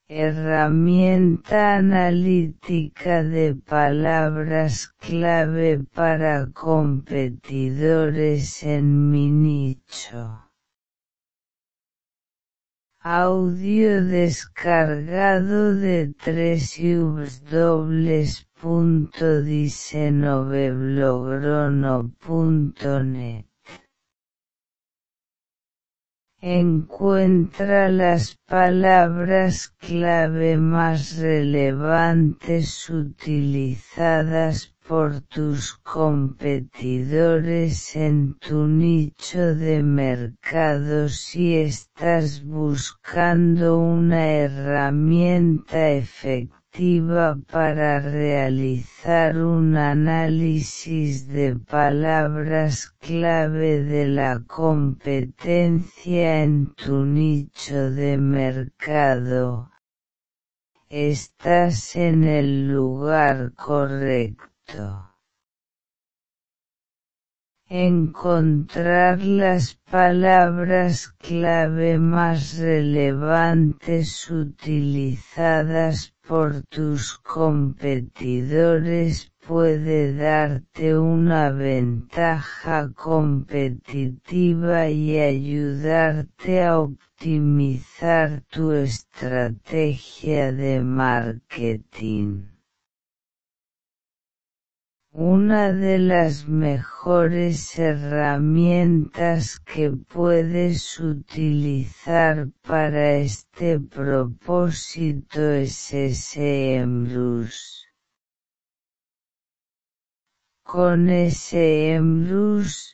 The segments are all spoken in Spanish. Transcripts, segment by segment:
Herramienta analítica de palabras clave para competidores en mi nicho. Audio descargado de www.diseñoveblograno.net. Encuentra las palabras clave más relevantes utilizadas por tus competidores en tu nicho de mercado si estás buscando una herramienta efectiva para realizar un análisis de palabras clave de la competencia en tu nicho de mercado. Estás en el lugar correcto. Encontrar las palabras clave más relevantes utilizadas por tus competidores puede darte una ventaja competitiva y ayudarte a optimizar tu estrategia de marketing. Una de las mejores herramientas que puedes utilizar para este propósito es SEMrush. Con SEMrush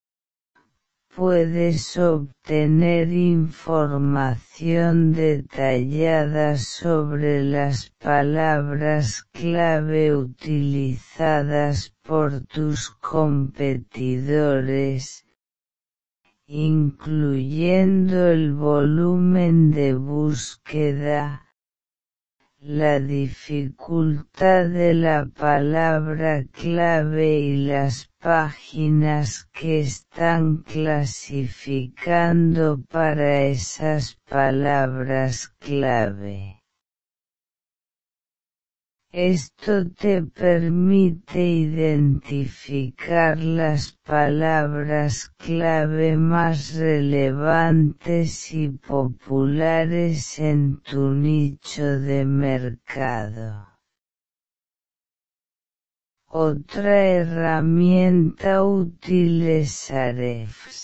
puedes obtener información detallada sobre las palabras clave utilizadas por tus competidores, incluyendo el volumen de búsqueda, la dificultad de la palabra clave y las páginas que están clasificando para esas palabras clave. Esto te permite identificar las palabras clave más relevantes y populares en tu nicho de mercado. Otra herramienta útil es Ahrefs.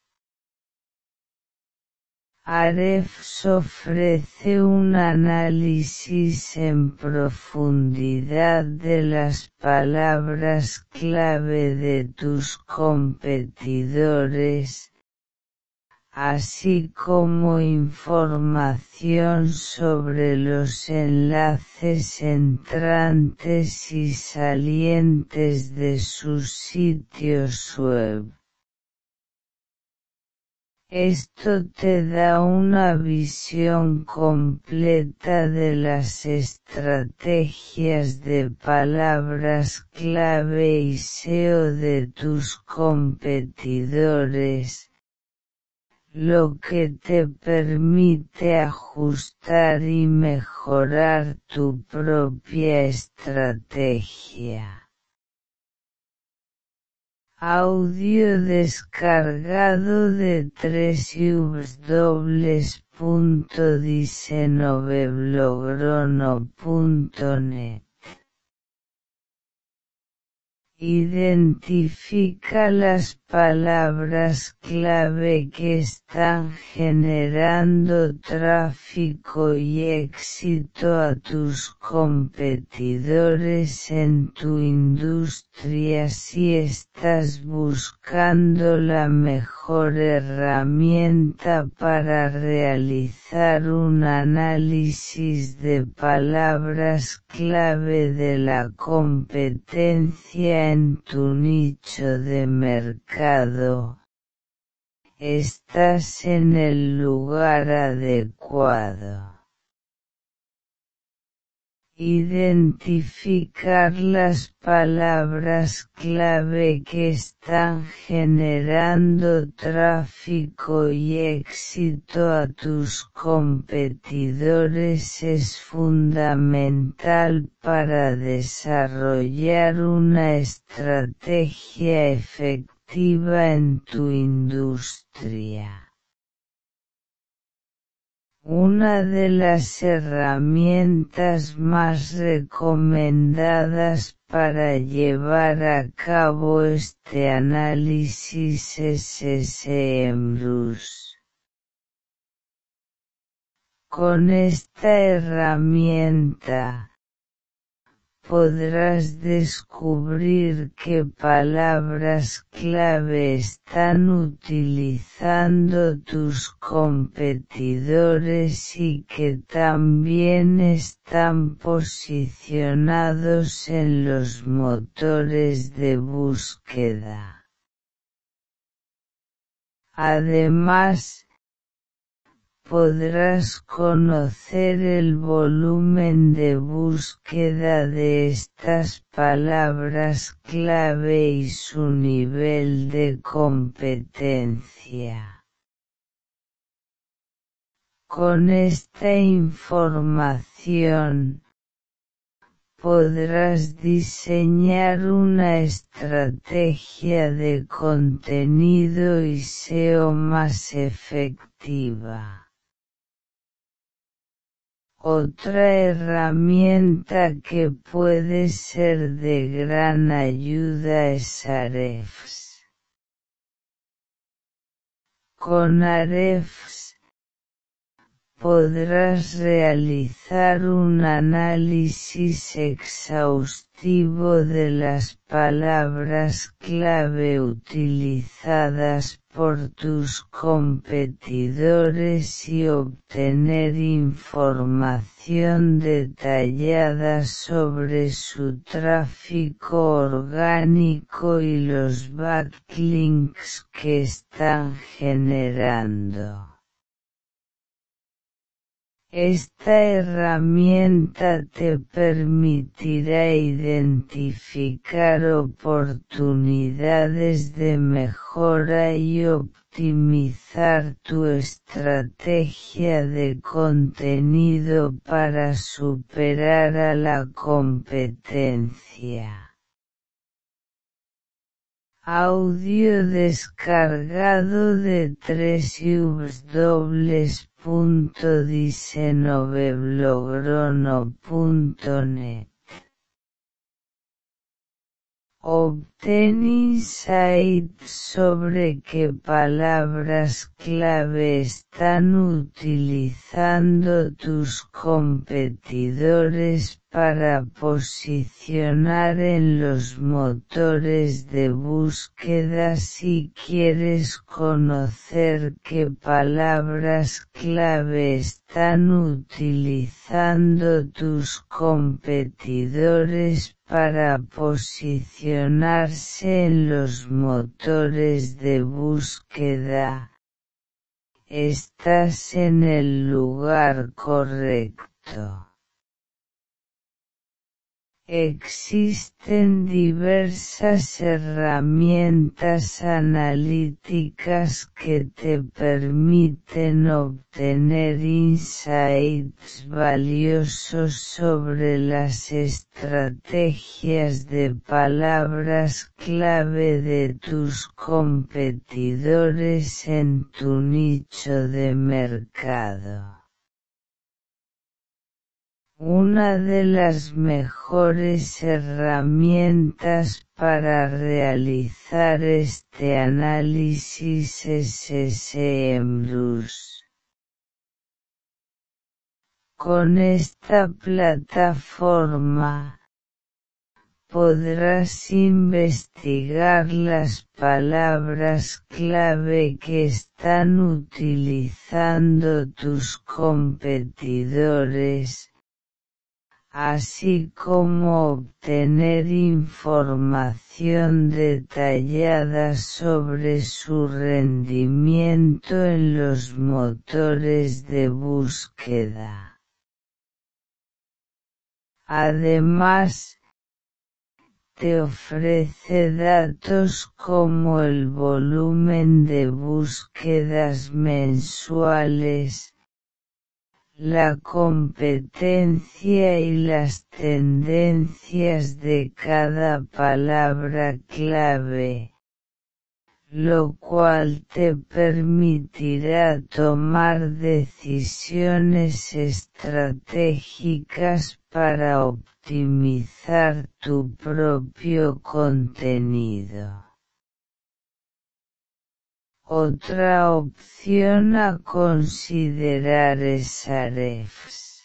Ahrefs ofrece un análisis en profundidad de las palabras clave de tus competidores, así como información sobre los enlaces entrantes y salientes de sus sitios web. Esto te da una visión completa de las estrategias de palabras clave y SEO de tus competidores, lo que te permite ajustar y mejorar tu propia estrategia. Audio descargado de www.diseñoveblograno.net. Identifica las palabras clave que están generando tráfico y éxito a tus competidores en tu industria si estás buscando la mejor herramienta para realizar un análisis de palabras clave de la competencia en tu nicho de mercado. Estás en el lugar adecuado. Identificar las palabras clave que están generando tráfico y éxito a tus competidores es fundamental para desarrollar una estrategia efectiva en tu industria. Una de las herramientas más recomendadas para llevar a cabo este análisis es SEMrush. Con esta herramienta podrás descubrir qué palabras clave están utilizando tus competidores y que también están posicionados en los motores de búsqueda. Además, podrás conocer el volumen de búsqueda de estas palabras clave y su nivel de competencia. Con esta información, podrás diseñar una estrategia de contenido y SEO más efectiva. Otra herramienta que puede ser de gran ayuda es Ahrefs. Con Ahrefs podrás realizar un análisis exhaustivo de las palabras clave utilizadas por tus competidores y obtener información detallada sobre su tráfico orgánico y los backlinks que están generando. Esta herramienta te permitirá identificar oportunidades de mejora y optimizar tu estrategia de contenido para superar a la competencia. Audio descargado de www.diseñoveblogro.net. Obtén insights sobre qué palabras clave están utilizando tus competidores para posicionar en los motores de búsqueda. Si quieres conocer qué palabras clave están utilizando tus competidores para posicionarse en los motores de búsqueda, estás en el lugar correcto. Existen diversas herramientas analíticas que te permiten obtener insights valiosos sobre las estrategias de palabras clave de tus competidores en tu nicho de mercado. Una de las mejores herramientas para realizar este análisis es SEMrush. Con esta plataforma, podrás investigar las palabras clave que están utilizando tus competidores, así como obtener información detallada sobre su rendimiento en los motores de búsqueda. Además, te ofrece datos como el volumen de búsquedas mensuales, la competencia y las tendencias de cada palabra clave, lo cual te permitirá tomar decisiones estratégicas para optimizar tu propio contenido. Otra opción a considerar es Ahrefs.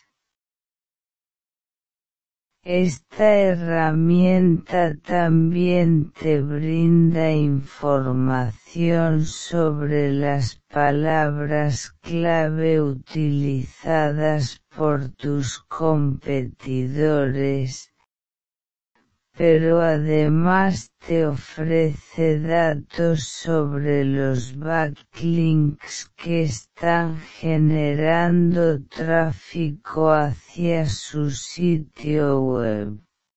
Esta herramienta también te brinda información sobre las palabras clave utilizadas por tus competidores, pero además te ofrece datos sobre los backlinks que están generando tráfico hacia su sitio web.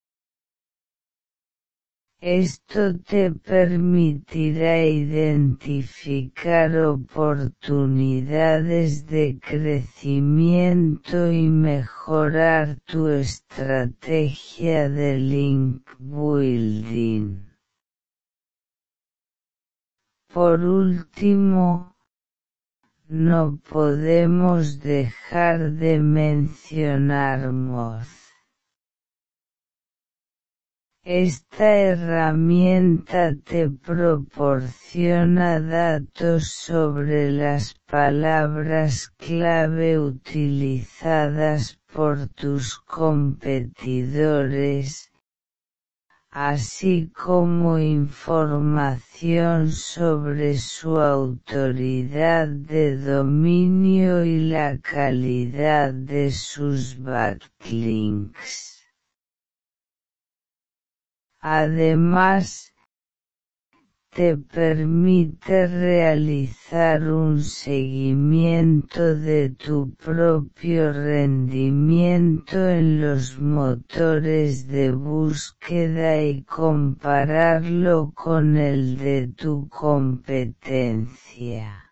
Esto te permitirá identificar oportunidades de crecimiento y mejorar tu estrategia de link building. Por último, no podemos dejar de mencionar Moz. Esta herramienta te proporciona datos sobre las palabras clave utilizadas por tus competidores, así como información sobre su autoridad de dominio y la calidad de sus backlinks. Además, te permite realizar un seguimiento de tu propio rendimiento en los motores de búsqueda y compararlo con el de tu competencia.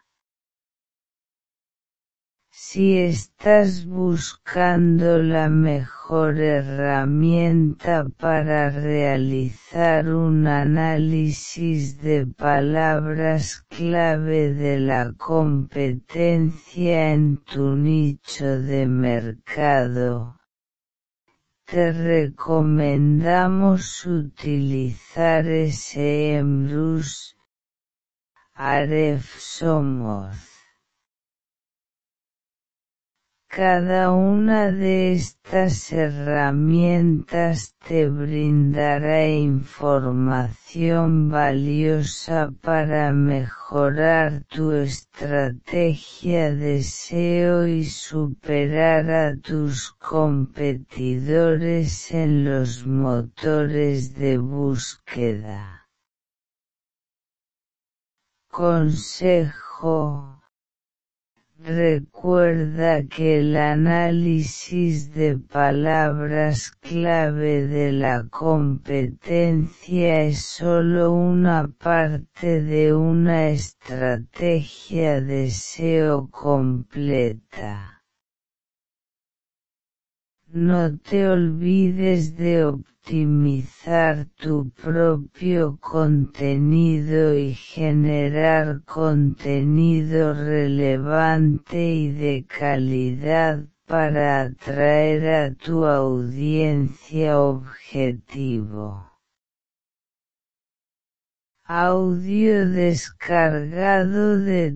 Si estás buscando la mejor herramienta para realizar un análisis de palabras clave de la competencia en tu nicho de mercado, te recomendamos utilizar SEMrush, Ahrefs o Moz. Cada una de estas herramientas te brindará información valiosa para mejorar tu estrategia de SEO y superar a tus competidores en los motores de búsqueda. Consejo: recuerda que el análisis de palabras clave de la competencia es solo una parte de una estrategia de SEO completa. No te olvides de optimizar tu propio contenido y generar contenido relevante y de calidad para atraer a tu audiencia objetivo. Audio descargado de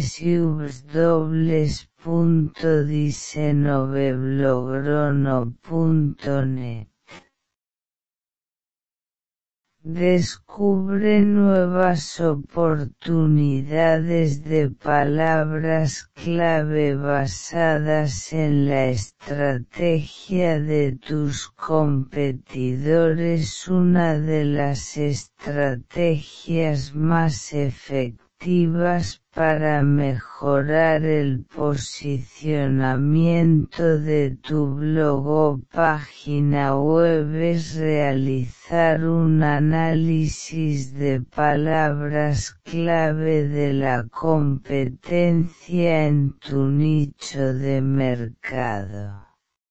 www.diseñovelogrono.net. Descubre nuevas oportunidades de palabras clave basadas en la estrategia de tus competidores. Una de las estrategias más efectivas para mejorar el posicionamiento de tu blog o página web es realizar un análisis de palabras clave de la competencia en tu nicho de mercado.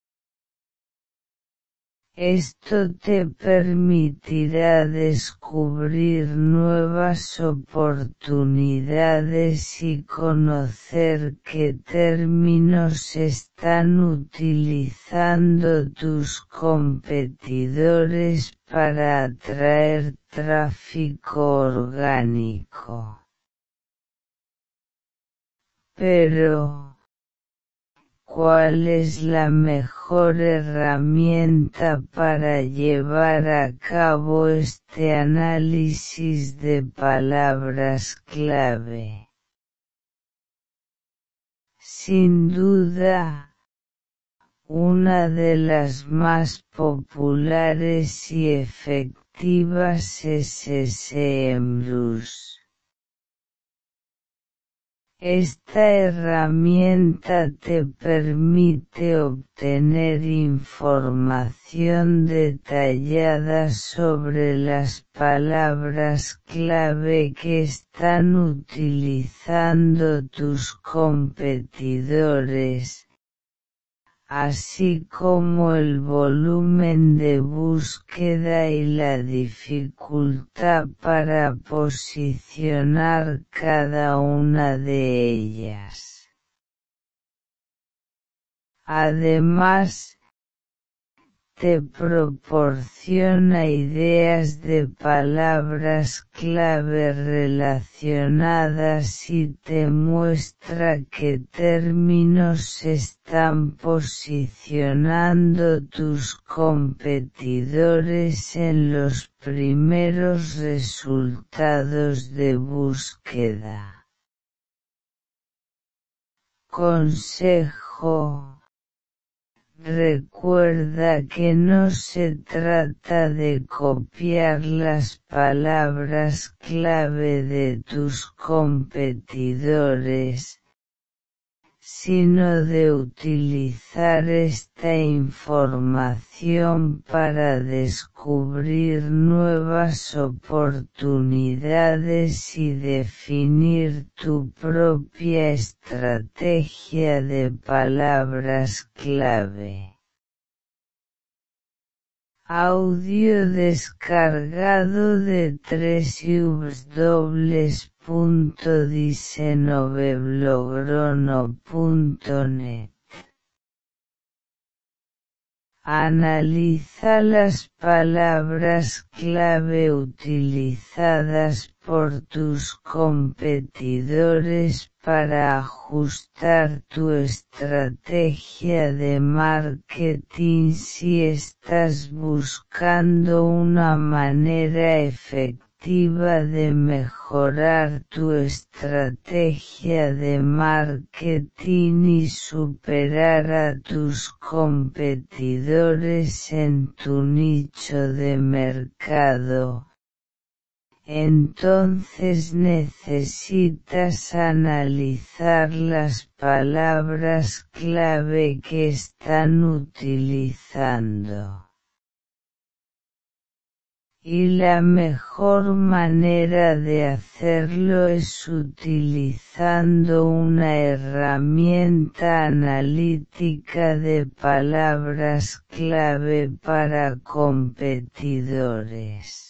Esto te permitirá descubrir nuevas oportunidades y conocer qué términos están utilizando tus competidores para atraer tráfico orgánico. Pero, ¿cuál es la mejor herramienta para llevar a cabo este análisis de palabras clave? Sin duda, una de las más populares y efectivas es SEMrush. Esta herramienta te permite obtener información detallada sobre las palabras clave que están utilizando tus competidores, así como el volumen de búsqueda y la dificultad para posicionar cada una de ellas. Además, te proporciona ideas de palabras clave relacionadas y te muestra qué términos están posicionando tus competidores en los primeros resultados de búsqueda. Consejo: recuerda que no se trata de copiar las palabras clave de tus competidores, sino de utilizar esta información para descubrir nuevas oportunidades y definir tu propia estrategia de palabras clave. Audio descargado de www.diseñoveblogrono.net. Analiza las palabras clave utilizadas por tus competidores para ajustar tu estrategia de marketing si estás buscando una manera efectiva de mejorar tu estrategia de marketing y superar a tus competidores en tu nicho de mercado. Entonces necesitas analizar las palabras clave que están utilizando. Y la mejor manera de hacerlo es utilizando una herramienta analítica de palabras clave para competidores.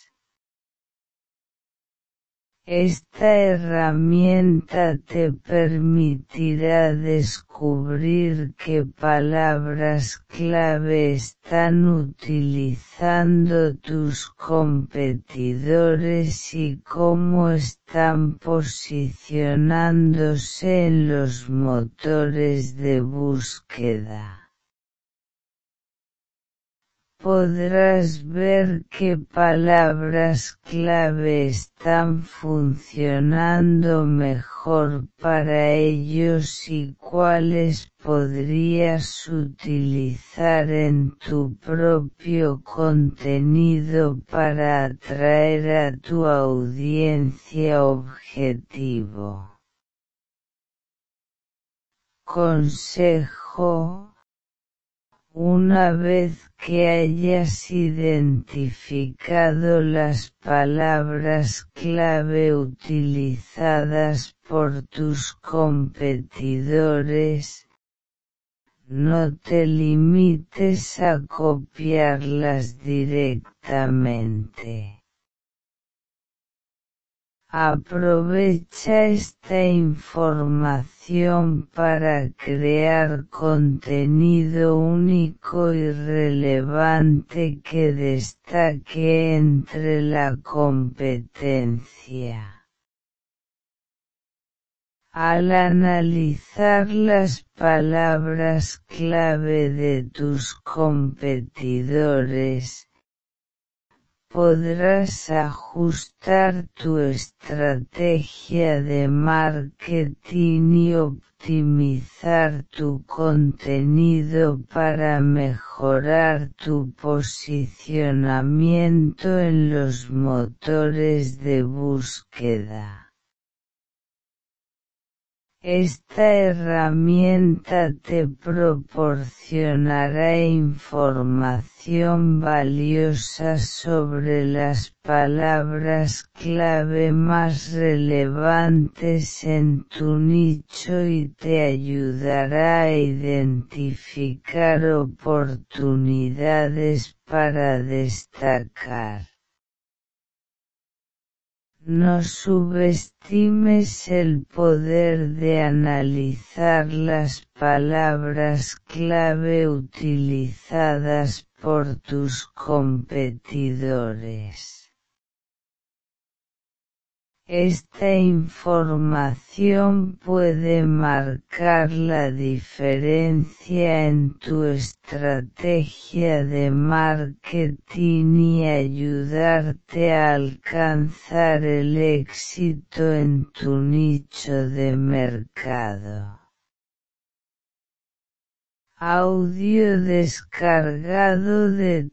Esta herramienta te permitirá descubrir qué palabras clave están utilizando tus competidores y cómo están posicionándose en los motores de búsqueda. Podrás ver qué palabras clave están funcionando mejor para ellos y cuáles podrías utilizar en tu propio contenido para atraer a tu audiencia objetivo. Consejo: una vez que hayas identificado las palabras clave utilizadas por tus competidores, no te limites a copiarlas directamente. Aprovecha esta información para crear contenido único y relevante que destaque entre la competencia. Al analizar las palabras clave de tus competidores, podrás ajustar tu estrategia de marketing y optimizar tu contenido para mejorar tu posicionamiento en los motores de búsqueda. Esta herramienta te proporcionará información valiosa sobre las palabras clave más relevantes en tu nicho y te ayudará a identificar oportunidades para destacar. No subestimes el poder de analizar las palabras clave utilizadas por tus competidores. Esta información puede marcar la diferencia en tu estrategia de marketing y ayudarte a alcanzar el éxito en tu nicho de mercado. Audio descargado de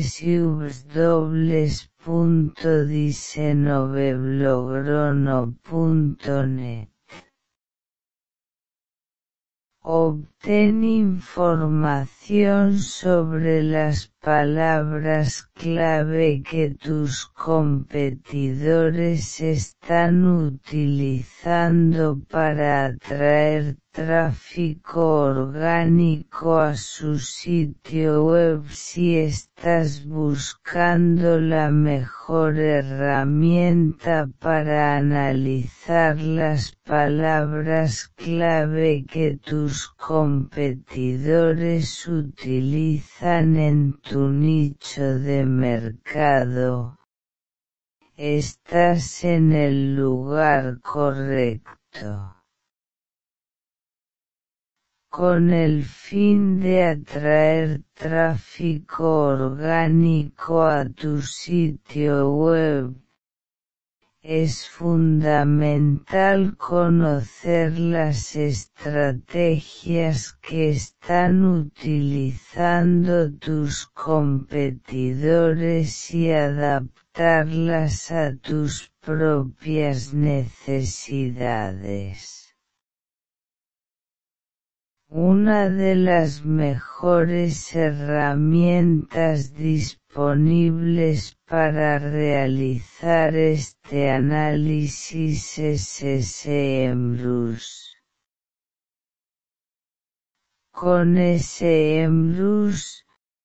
www.diseñovelogrono.net. Obtén información sobre las palabras clave que tus competidores están utilizando para atraer tráfico orgánico a su sitio web. Si estás buscando la mejor herramienta para analizar las palabras clave que tus competidores utilizan en tu nicho de mercado, estás en el lugar correcto. Con el fin de atraer tráfico orgánico a tu sitio web, es fundamental conocer las estrategias que están utilizando tus competidores y adaptarlas a tus propias necesidades. Una de las mejores herramientas disponibles para realizar este análisis es SEMrush. Con SEMrush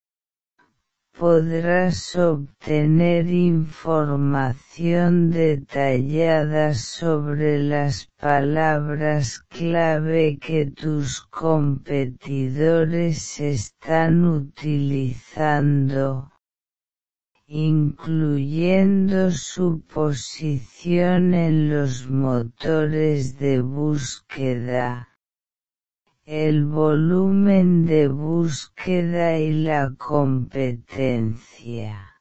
podrás obtener información detallada sobre las palabras clave que tus competidores están utilizando, incluyendo su posición en los motores de búsqueda, el volumen de búsqueda y la competencia.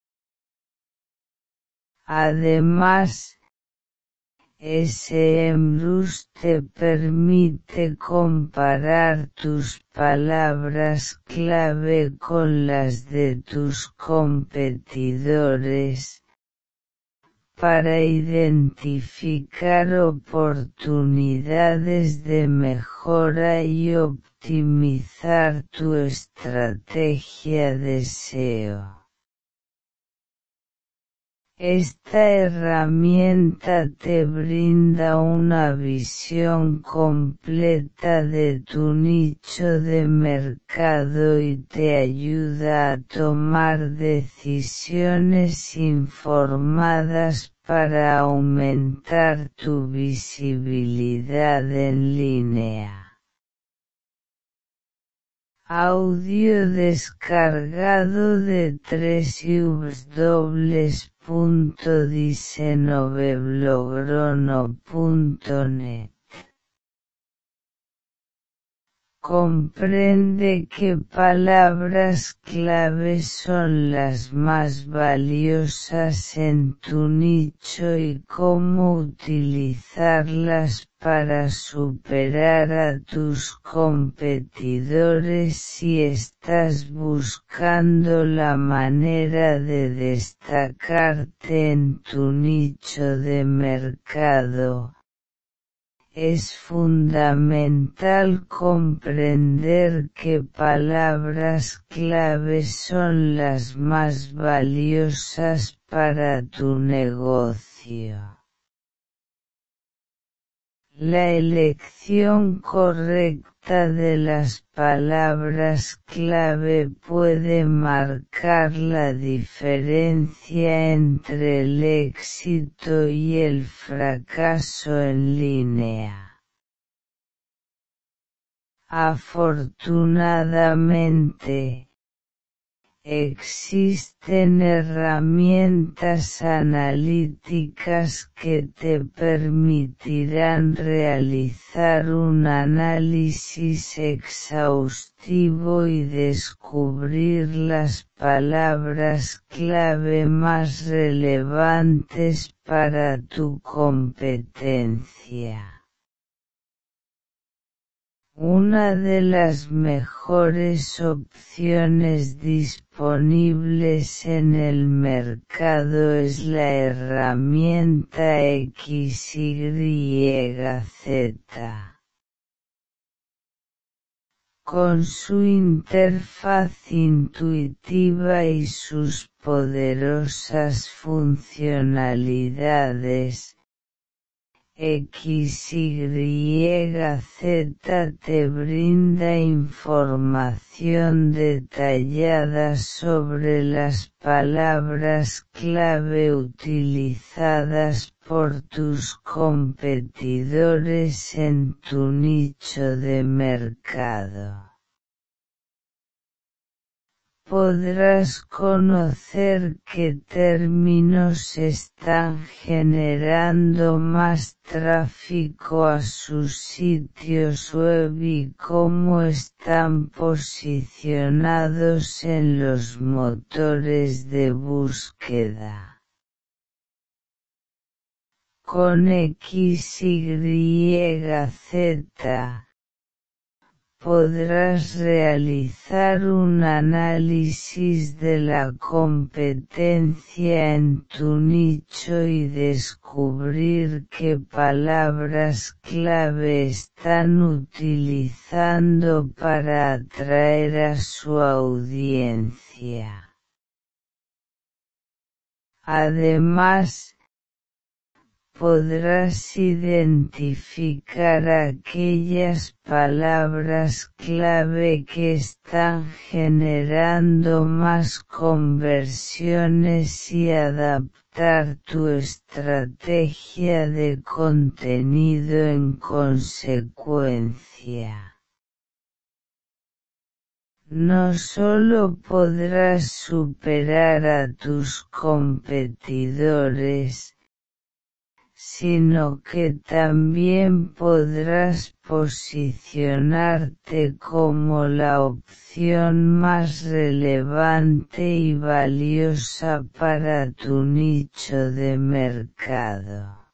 Además, SEMrush te permite comparar tus palabras clave con las de tus competidores, para identificar oportunidades de mejora y optimizar tu estrategia de SEO. Esta herramienta te brinda una visión completa de tu nicho de mercado y te ayuda a tomar decisiones informadas para aumentar tu visibilidad en línea. Audio descargado de www.diseñoblogorono.net. Comprende qué palabras clave son las más valiosas en tu nicho y cómo utilizarlas para superar a tus competidores si estás buscando la manera de destacarte en tu nicho de mercado. Es fundamental comprender qué palabras clave son las más valiosas para tu negocio. La elección correcta de las palabras clave puede marcar la diferencia entre el éxito y el fracaso en línea. Afortunadamente, existen herramientas analíticas que te permitirán realizar un análisis exhaustivo y descubrir las palabras clave más relevantes para tu competencia. Una de las mejores opciones disponibles en el mercado es la herramienta XYZ. Con su interfaz intuitiva y sus poderosas funcionalidades, XYZ te brinda información detallada sobre las palabras clave utilizadas por tus competidores en tu nicho de mercado. Podrás conocer qué términos están generando más tráfico a sus sitios web y cómo están posicionados en los motores de búsqueda. Con XYZ podrás realizar un análisis de la competencia en tu nicho y descubrir qué palabras clave están utilizando para atraer a su audiencia. Además, podrás identificar aquellas palabras clave que están generando más conversiones y adaptar tu estrategia de contenido en consecuencia. No solo podrás superar a tus competidores, sino que también podrás posicionarte como la opción más relevante y valiosa para tu nicho de mercado.